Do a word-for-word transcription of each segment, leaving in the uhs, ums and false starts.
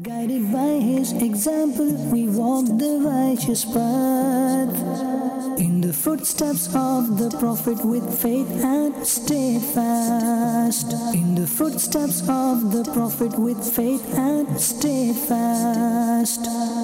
Guided by his example, we walk the righteous path. In the footsteps of the Prophet with faith and steadfast. In the footsteps of the Prophet with faith and steadfast.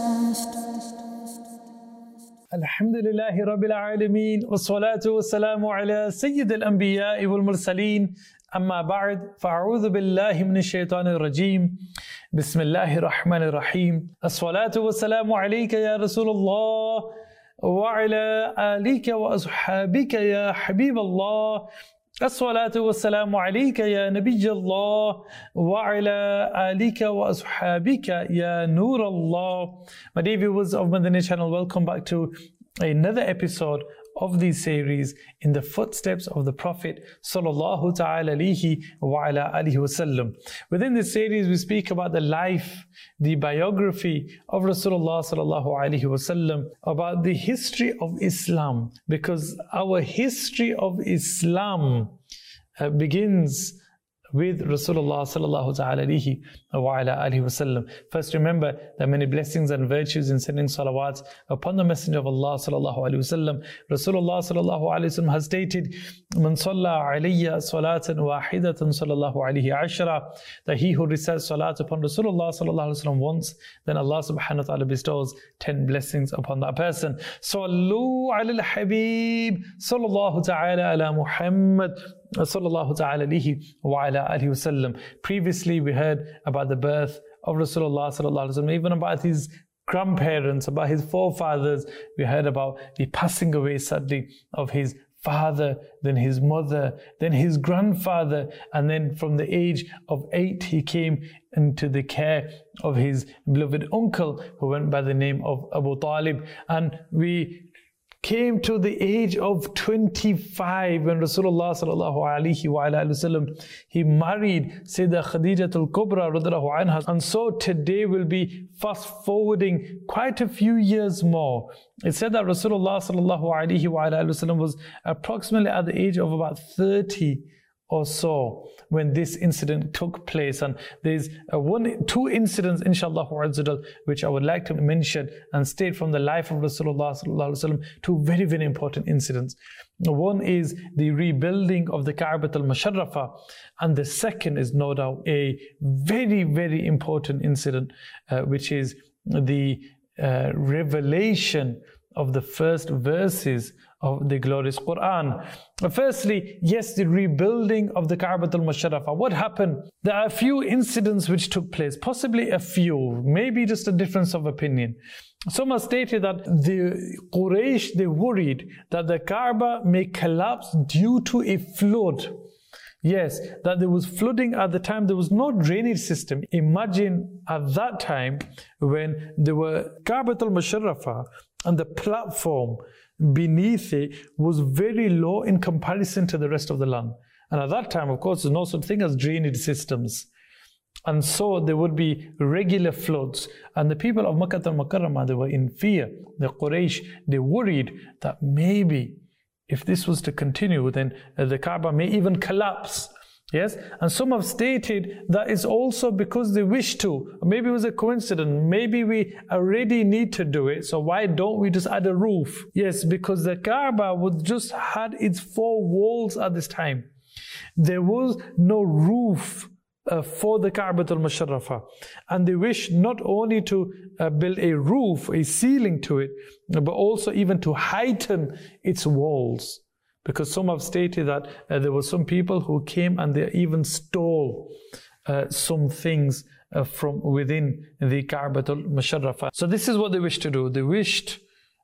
Alhamdulillahi Rabbil Alameen, wassalatu wassalamu ala Sayyid al-Anbiya wal Mursaleen, amma ba'd, fa'a'udhu billahi minash shaitanir rajeem, bismillahir rahmanir rahim, as-salatu wassalamu alayka ya Rasulullah, wa ala alika wa ashabika ya Habib Allah, as-salatu wassalamu alayka ya Nabiy Allah, wa ala alika wa ashabika ya Nur Allah. My dear viewers of Madani channel, welcome back to another episode of this series, In the Footsteps of the Prophet Sallallahu Ta'ala Alihi wa ala alihi wasallam. Within this series, we speak about the life, the biography of Rasulullah Sallallahu Alaihi Wasallam, about the history of Islam, because our history of Islam uh, begins with Rasulullah Sallallahu Ta'ala Alihi wa ala alihi wasallam. First, remember the many blessings and virtues in sending salawats upon the Messenger of Allah Sallallahu Alaihi Wasallam. Rasulullah Sallallahu Alaihi Wasallam has stated, "Man salla alayya salatan wahidatan sallallahu alayhi ashra," that he who recites salat upon Rasulullah Sallallahu Alaihi Wasallam once, then Allah Subhanahu wa Ta'ala bestows ten blessings upon that person. Sallu ala al-Habib Sallallahu Ta'ala ala Muhammad Sallallahu Ta'ala alihi wa ala alihi wasallam. Previously, we heard about the birth of Rasulullah Sallallahu Alaihi Wasallam, even about his grandparents, about his forefathers. We heard about the passing away, sadly, of his father, then his mother, then his grandfather, and then from the age of eight, he came into the care of his beloved uncle, who went by the name of Abu Talib. And we came to the age of twenty-five when Rasulullah sallallahu alaihi wa alihi wasallam, he married Sayyidah Khadijatul Kubra radhiyallahu anha. And so today we'll be fast forwarding quite a few years more. It said that Rasulullah sallallahu alaihi wa alihi wasallam was approximately at the age of about thirty or so when this incident took place. And there's uh, one, two incidents, inshallah, which I would like to mention and state from the life of Rasulullah sallallahu alaihi wasallam. Two very, very important incidents. One is the rebuilding of the Ka'bah al-Musharrafa, and the second is no doubt a very, very important incident, uh, which is the uh, revelation of the first verses of the glorious Quran. Firstly, yes, the rebuilding of the Ka'bah al-Musharrafa. What happened? There are a few incidents which took place, possibly a few, maybe just a difference of opinion. Some have stated that the Quraysh, they worried that the Kaaba may collapse due to a flood. Yes, that there was flooding at the time. There was no drainage system. Imagine at that time when there were Ka'bah al-Musharrafa and the platform beneath it was very low in comparison to the rest of the land. And at that time, of course, there's no such thing as drainage systems. And so there would be regular floods. And the people of Makkah al-Mukarramah, they were in fear. The Quraysh, they worried that maybe if this was to continue, then the Kaaba may even collapse. Yes, and some have stated that it's also because they wish to. Maybe it was a coincidence. Maybe we already need to do it. So why don't we just add a roof? Yes, because the Kaaba would just had its four walls at this time. There was no roof uh, for the Kaaba al-Musharrafa. And they wish not only to uh, build a roof, a ceiling to it, but also even to heighten its walls. Because some have stated that uh, there were some people who came and they even stole uh, some things uh, from within the Ka'bah al-Musharrafa. So this is what they wished to do. They wished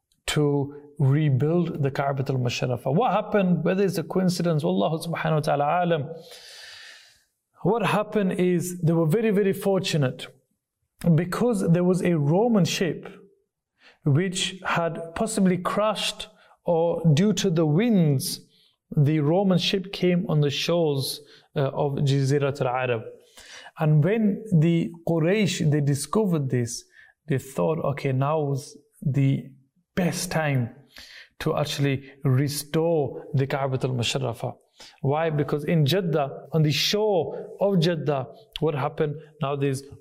to rebuild the Ka'bah al-Musharrafa. What happened? Whether it's a coincidence, Wallahu subhanahu wa ta'ala alam. What happened is they were very, very fortunate because there was a Roman ship which had possibly crashed, or due to the winds, the Roman ship came on the shores uh, of Jazirat al-Arab. And when the Quraysh, they discovered this, they thought, okay, now's the best time to actually restore the Ka'bah al-Musharrafa. Why? Because in Jeddah, on the shore of Jeddah, what happened? Now there's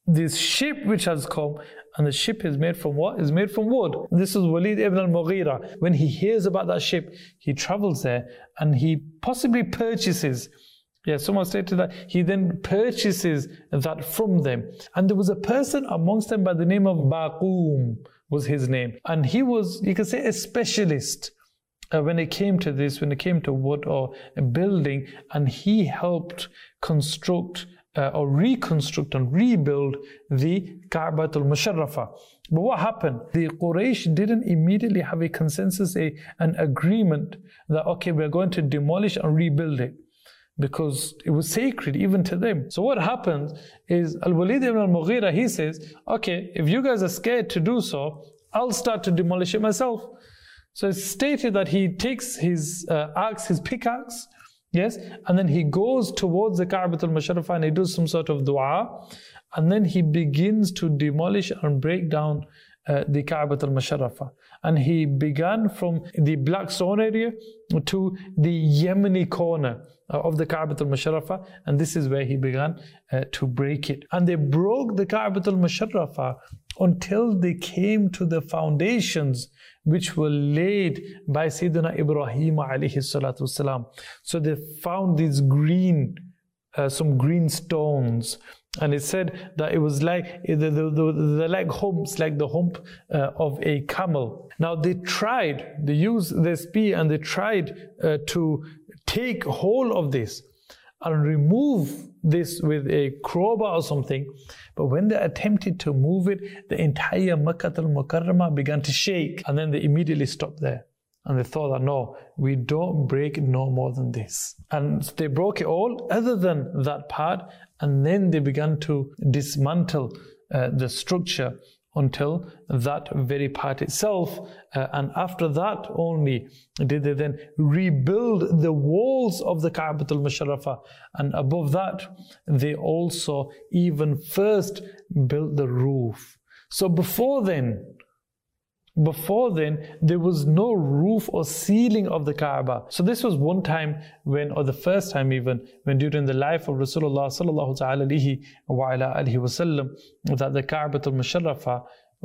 this ship which has come, and the ship is made from what? Is made from wood. This is Walid ibn al-Mughira. When he hears about that ship, he travels there and he possibly purchases. Yeah, someone stated that he then purchases that from them. And there was a person amongst them by the name of Baqum, was his name. And he was, you could say, a specialist uh, when it came to this, when it came to wood or building. And he helped construct uh, or reconstruct and rebuild the Ka'batul Musharrafa. But what happened? The Quraysh didn't immediately have a consensus, a, an agreement that, okay, we're going to demolish and rebuild it, because it was sacred even to them. So what happens is Al-Walid ibn al-Mughira, he says, okay, if you guys are scared to do so, I'll start to demolish it myself. So it's stated that he takes his uh, axe, his pickaxe, yes, and then he goes towards the Ka'batul Musharrafa and he does some sort of dua, and then he begins to demolish and break down uh, the Ka'batul Musharrafa. And he began from the Black Stone area to the Yemeni corner of the Ka'batul Musharrafa, and this is where he began uh, to break it. And they broke the Ka'batul Musharrafa until they came to the foundations which were laid by Sayyidina Ibrahim alayhi salatu wasalam. So they found these green, uh, some green stones, and it said that it was like the, the, the, the like humps, like the hump uh, of a camel. Now they tried, they used their spear and they tried uh, to take hold of this and remove this with a crowbar or something. But when they attempted to move it, the entire Makkah al-Mukarramah began to shake, and then they immediately stopped there. And they thought that, no, we don't break no more than this. And they broke it all other than that part, and then they began to dismantle uh, the structure until that very part itself. Uh, and after that only did they then rebuild the walls of the Ka'batul Musharrafa. And above that, they also even first built the roof. So before then, Before then, there was no roof or ceiling of the Kaaba. So this was one time when, or the first time even, when during the life of Rasulullah sallallahu alayhi wa ala alihi wasallam, that the Ka'batul Musharrafa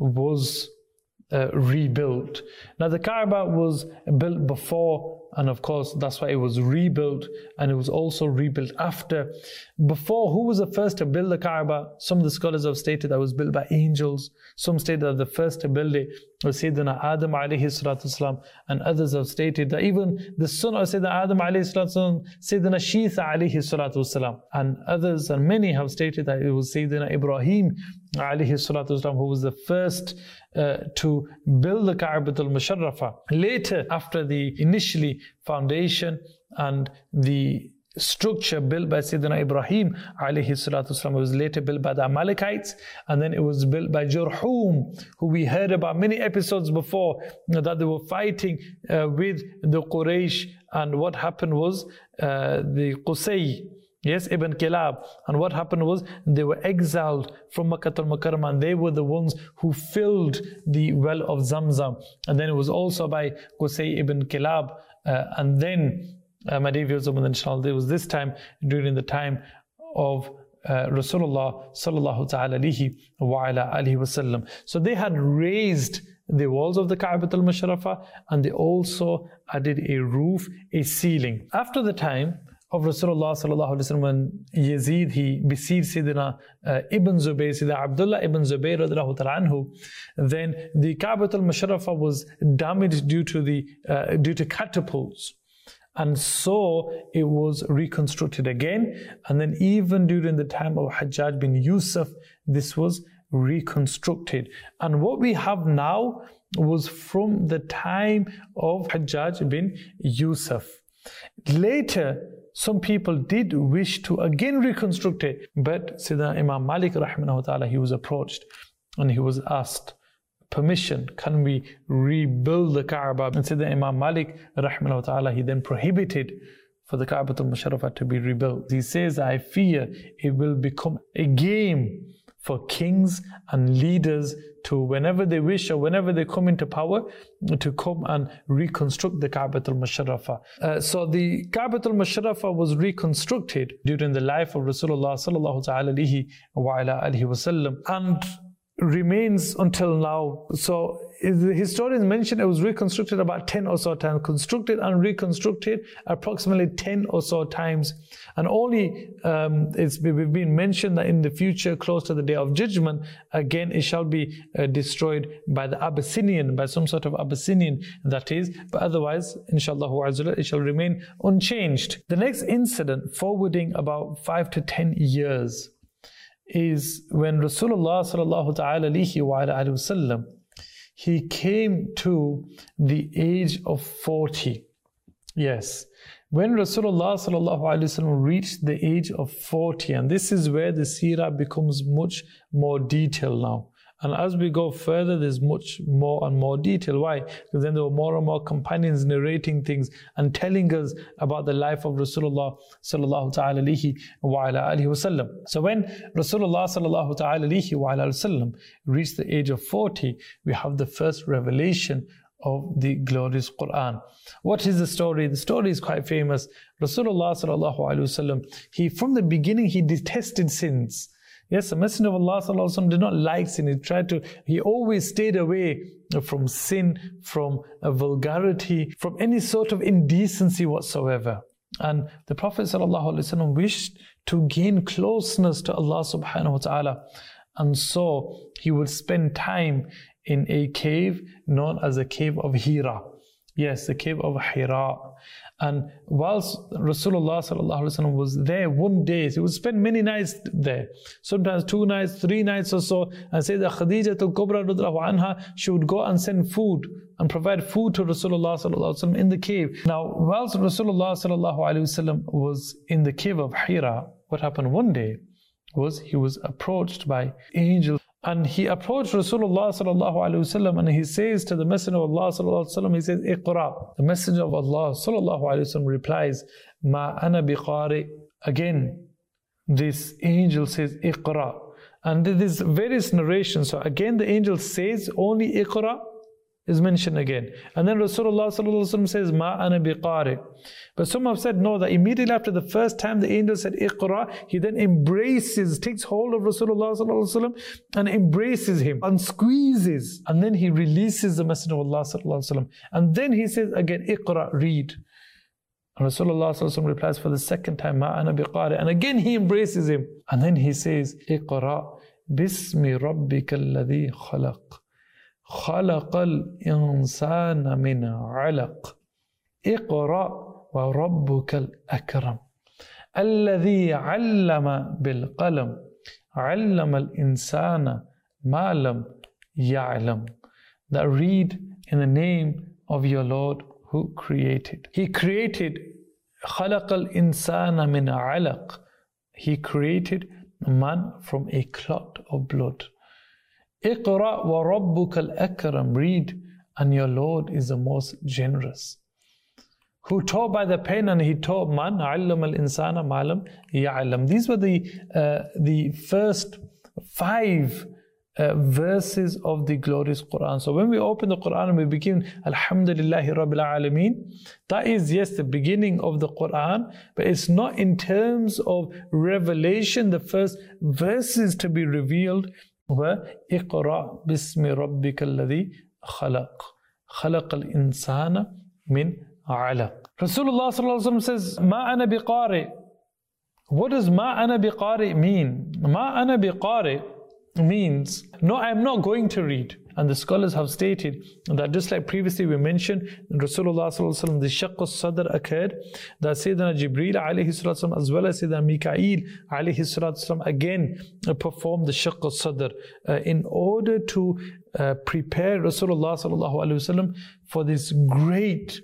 was uh, rebuilt. Now the Kaaba was built before, and of course that's why it was rebuilt, and it was also rebuilt after. Before, who was the first to build the Kaaba? Some of the scholars have stated that it was built by angels. Some stated that the first to build it was Sayyidina Adam alayhi salatu wasalam, and others have stated that even the son of Sayyidina Adam alayhi salatu wasalam, Sayyidina Shitha alayhi salatu wasalam, and others and many have stated that it was Sayyidina Ibrahim alayhi salatu wasalam who was the first uh, to build the Ka'batul Musharrafa. Later, after the initially foundation and the structure built by Sayyidina Ibrahim alayhi salatu wasalam, it was later built by the Amalekites, and then it was built by Jurhum, who we heard about many episodes before, that they were fighting uh, with the Quraysh, and what happened was uh, the Qusay, yes, Ibn Kilab, and what happened was they were exiled from Makkah al-Mukarramah, and they were the ones who filled the well of Zamzam. And then it was also by Qusay ibn Kilab, uh, and then Uh, my dear viewers, there was this time during the time of uh, Rasulullah sallallahu ta'ala alihi wa ala alihi wasallam. So they had raised the walls of the Ka'batul Musharrafa, and they also added a roof, a ceiling. After the time of Rasulullah sallallahu alaihi wasallam, when Yazid, he besieged Sayyidina uh, Ibn Zubayr, Sayyidina Abdullah Ibn Zubayr radiallahu ta'ala anhu, then the Ka'batul Musharrafa was damaged due to the uh, due to catapults. And so it was reconstructed again. And then even during the time of Hajjaj bin Yusuf, this was reconstructed. And what we have now was from the time of Hajjaj bin Yusuf. Later, some people did wish to again reconstruct it. But Sayyidina Imam Malik rahimahullah ta'ala, he was approached and he was asked permission, can we rebuild the Kaaba? And Sayyidina Imam Malik rahimahullah ta'ala, he then prohibited for the Ka'batul Musharrafa to be rebuilt. He says, I fear it will become a game for kings and leaders to, whenever they wish or whenever they come into power, to come and reconstruct the Ka'bah al-Musharrafah. Uh, so the Ka'bah al-Musharrafah was reconstructed during the life of Rasulullah sallallahu alayhi wa ala alihi wasallam, and remains until now. So the historians mention it was reconstructed about ten or so times, constructed and reconstructed approximately ten or so times. And only um, it's been mentioned that in the future, close to the Day of Judgment, again it shall be uh, destroyed by the Abyssinian, by some sort of Abyssinian, that is. But otherwise, inshallah, it shall remain unchanged. The next incident, forwarding about five to ten years, is when Rasulullah sallallahu alayhi wa sallam, he came to the age of forty. Yes, when Rasulullah sallallahu alayhi wa sallam reached the age of forty, and this is where the seerah becomes much more detailed now. And as we go further, there's much more and more detail. Why? Because then there were more and more companions narrating things and telling us about the life of Rasulullah sallallahu alayhi wa alihi wasallam. So when Rasulullah sallallahu alayhi wa sallam reached the age of forty, we have the first revelation of the glorious Quran. What is the story? The story is quite famous. Rasulullah sallallahu alayhi wasallam, he from the beginning he detested sins. Yes, the Messenger of Allah sallallahu alaihi wasallam did not like sin. He tried to, he always stayed away from sin, from uh, vulgarity, from any sort of indecency whatsoever. And the Prophet sallallahu alaihi wasallam wished to gain closeness to Allah subhanahu wa ta'ala. And so he would spend time in a cave known as the cave of Hira. Yes, the cave of Hira. And whilst Rasulullah sallallahu alaihi wasallam was there one day, he would spend many nights there, sometimes two nights, three nights or so. And say that Khadija al-Kubra radhiyallahu anha, she would go and send food and provide food to Rasulullah sallallahu alaihi wasallam in the cave. Now, whilst Rasulullah sallallahu alaihi wasallam was in the cave of Hira, what happened one day was he was approached by angels. And he approached Rasulullah sallallahu alaihi wasallam, and he says to the Messenger of Allah sallallahu alaihi wasallam, he says, "Iqra." The Messenger of Allah sallallahu alaihi wasallam replies, "Ma ana biqari." Again, this angel says, "Iqra." And there's various narrations. So again, the angel says only "Iqra" is mentioned again. And then Rasulullah sallallahu alaihi wasallam says, "Ma ana biqari." But some have said no, that immediately after the first time the angel said "Iqra," he then embraces, takes hold of Rasulullah sallallahu alaihi wasallam and embraces him and squeezes. And then he releases the Messenger of Allah sallallahu alaihi wasallam. And then he says again, "Iqra," read. And Rasulullah sallallahu alaihi wasallam replies for the second time, "Ma ana biqari." And again he embraces him. And then he says, "Iqra bismi rabbika alladhi khalaq. خلق الإنسان من علق اقرأ وربك الأكرم الذي علم بالقلم علم الإنسان ما لم يعلم." That read in the name of your Lord who created. He created خلق الإنسان من علق. He created man from a clot of blood. Iqra wa rabbukal akram, read, and your Lord is the most generous. Who taught by the pen, and he taught man, allama al-insana ma lam ya'lam. These were the uh, the first five uh, verses of the glorious Quran. So when we open the Quran and we begin Alhamdulillahi Rabbil Alameen, that is, yes, the beginning of the Quran, but it's not in terms of revelation. The first verses to be revealed were اقرأ باسم ربك الذي خلق خلق الإنسان من علق. Rasulullah sallallahu alaihi wasallam says, "Ma ana biqari." What does "Ma ana biqari" mean? "Ma ana biqari" means, no, I am not going to read. And the scholars have stated that just like previously we mentioned, Rasulullah sallallahu alaihi wasallam, the shaqq al-sadr occurred, that Sayyidina Jibreel alayhi salatu as well as Sayyidina Mikaeel alayhi salatu again uh, performed the shaqq al-sadr uh, in order to uh, prepare Rasulullah sallallahu alaihi wasallam for this great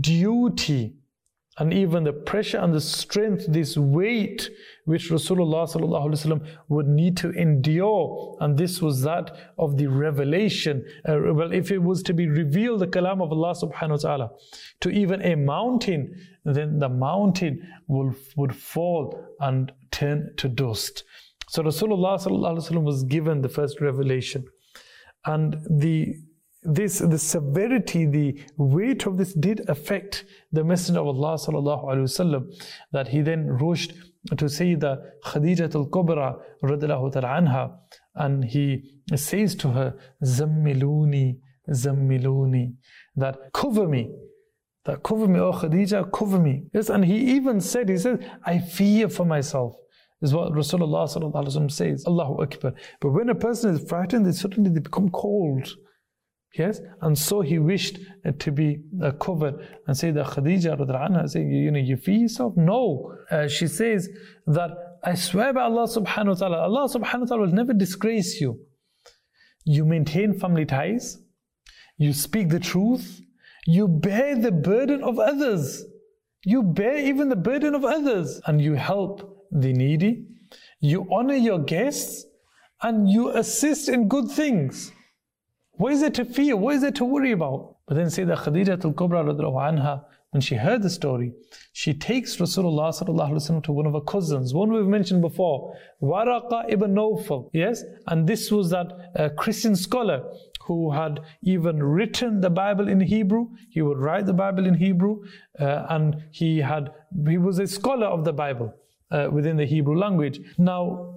duty and even the pressure and the strength, this weight which Rasulullah sallallahu alaihi wasallam would need to endure. And this was that of the revelation. Uh, well, if it was to be revealed, the kalam of Allah subhanahu wa ta'ala, to even a mountain, then the mountain will, would fall and turn to dust. So Rasulullah sallallahu alaihi wasallam was given the first revelation, and the this the severity, the weight of this did affect the Messenger of Allah sallallahu alaihi wasallam, that he then rushed to Sayyidah Khadijah al-Kubra radhiyallahu ta'ala anha, and he says to her, Zammiluni, Zammiluni, that cover me, that cover me, oh Khadijah, cover me. Yes, and he even said, he said, I fear for myself, is what Rasulullah sallallahu alaihi wasallam says. Allahu Akbar. But when a person is frightened, they suddenly they become cold. Yes, and so he wished uh, to be uh, covered. And say that Khadijah radhiyallahu anha saying, you know, you fear yourself? No. Uh, she says that I swear by Allah subhanahu wa ta'ala, Allah subhanahu wa ta'ala will never disgrace you. You maintain family ties, you speak the truth, you bear the burden of others. You bear even the burden of others, and you help the needy, you honor your guests, and you assist in good things. What is there to fear? What is there to worry about? But then Sayyidah Khadijah al-Kubra radhiyallahu anha, when she heard the story, she takes Rasulullah sallallahu alaihi wasallam to one of her cousins, one we've mentioned before, Waraqa ibn Nawfal. Yes, and this was that uh, Christian scholar who had even written the Bible in Hebrew. He would write the Bible in Hebrew, uh, and he had he was a scholar of the Bible uh, within the Hebrew language. Now,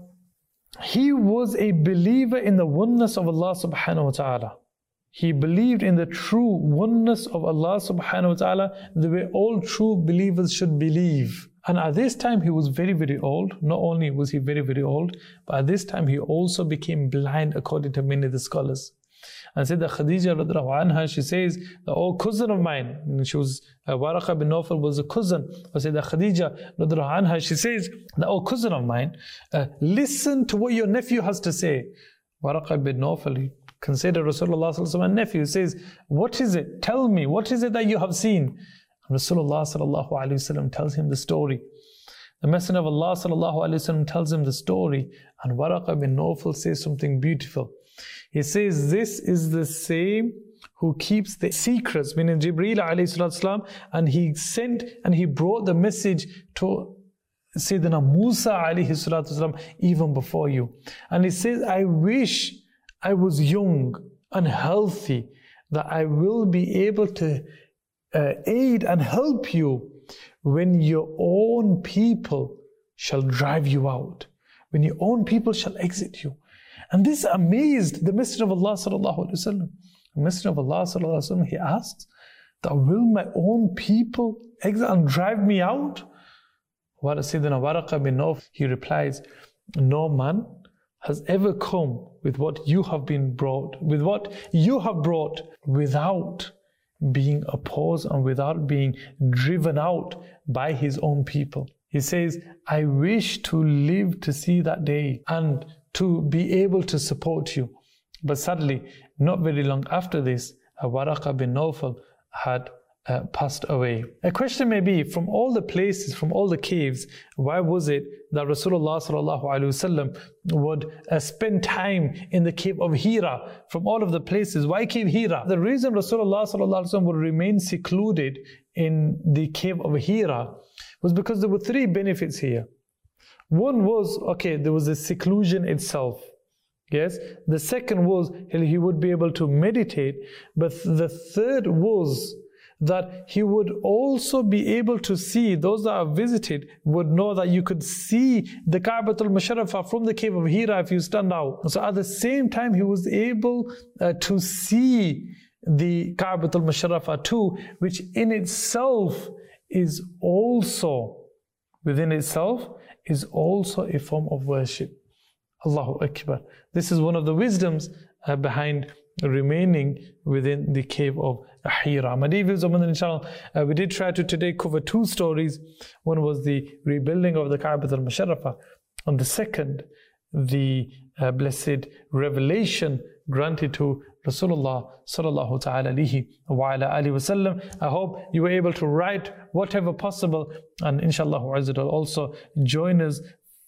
he was a believer in the oneness of Allah subhanahu wa ta'ala. He believed in the true oneness of Allah subhanahu wa ta'ala, the way all true believers should believe. And at this time he was very, very old. Not only was he very, very old, but at this time he also became blind, according to many of the scholars. And said that Khadijah radhiyallahu anha, she says, oh cousin of mine, and she was, uh, Waraqa bin Nawfal was a cousin of Sayyidah Khadijah radhiyallahu anha, she says, that oh cousin of mine, uh, listen to what your nephew has to say. Waraqa bin Nawfal, he considered Rasulullah sallallahu alaihi wasallam a nephew, says, what is it? Tell me, what is it that you have seen? And Rasulullah sallallahu alaihi wasallam tells him the story. The Messenger of Allah sallallahu alaihi wasallam tells him the story, and Waraqa bin Nawfal says something beautiful. He says, this is the same who keeps the secrets, meaning Jibreel alayhi salatu wasalam, and he sent and he brought the message to Sayyidina Musa alayhi salatu wasalam even before you. And he says, I wish I was young and healthy, that I will be able to uh, aid and help you when your own people shall drive you out, when your own people shall exit you. And this amazed the Messenger of Allah sallallahu alaihi wasallam. The Messenger of Allah sallallahu alaihi wasallam, he asks, that will my own people exit and drive me out? What Sayyidina Waraqa bin Nawf, he replies, no man has ever come with what you have been brought, with what you have brought, without being opposed and without being driven out by his own people. He says, I wish to live to see that day and to be able to support you. But sadly, not very long after this, Waraqa bin Nawfal had uh, passed away. A question may be, from all the places, from all the caves, why was it that Rasulullah sallallahu alaihi wasallam would uh, spend time in the cave of Hira? From all of the places, why cave Hira? The reason Rasulullah sallallahu alaihi wasallam would remain secluded in the cave of Hira was because there were three benefits here. One was, okay, there was the seclusion itself. Yes. The second was he would be able to meditate. But the third was that he would also be able to see, those that have visited would know that you could see the Ka'batul Musharrafah from the cave of Hira if you stand out. So at the same time, he was able uh, to see the Ka'batul Musharrafah too, which in itself is also, within itself, is also a form of worship. Allahu Akbar. This is one of the wisdoms uh, behind remaining within the cave of Hira. Madivils, inshallah, uh, we did try to today cover two stories. One was the rebuilding of the Ka'bah al-Musharrafah, and the second, the uh, blessed revelation granted to Rasulullah sallallahu ta'ala alihi wa ala alihi wasallam. I hope you were able to write whatever possible, and inshallah also join us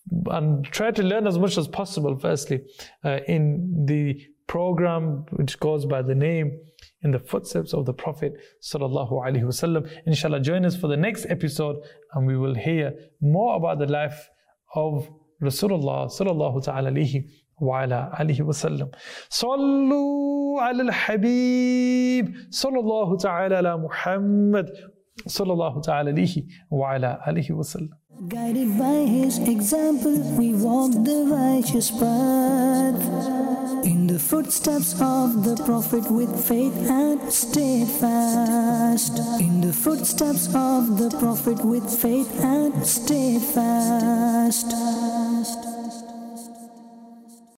and try to learn as much as possible, firstly, uh, in the program which goes by the name In the Footsteps of the Prophet sallallahu alaihi wasallam. Inshallah, join us for the next episode, and we will hear more about the life of Rasulullah sallallahu ta'ala alayhi wa ala alihi wa sallam. Sallu ala al-Habib sallallahu ta'ala ala Muhammad sallallahu ta'ala alayhi wa ala alihi wa sallam. Guided by his example, we walk the righteous path. In the footsteps of the Prophet with faith and steadfast. In the footsteps of the Prophet with faith and steadfast.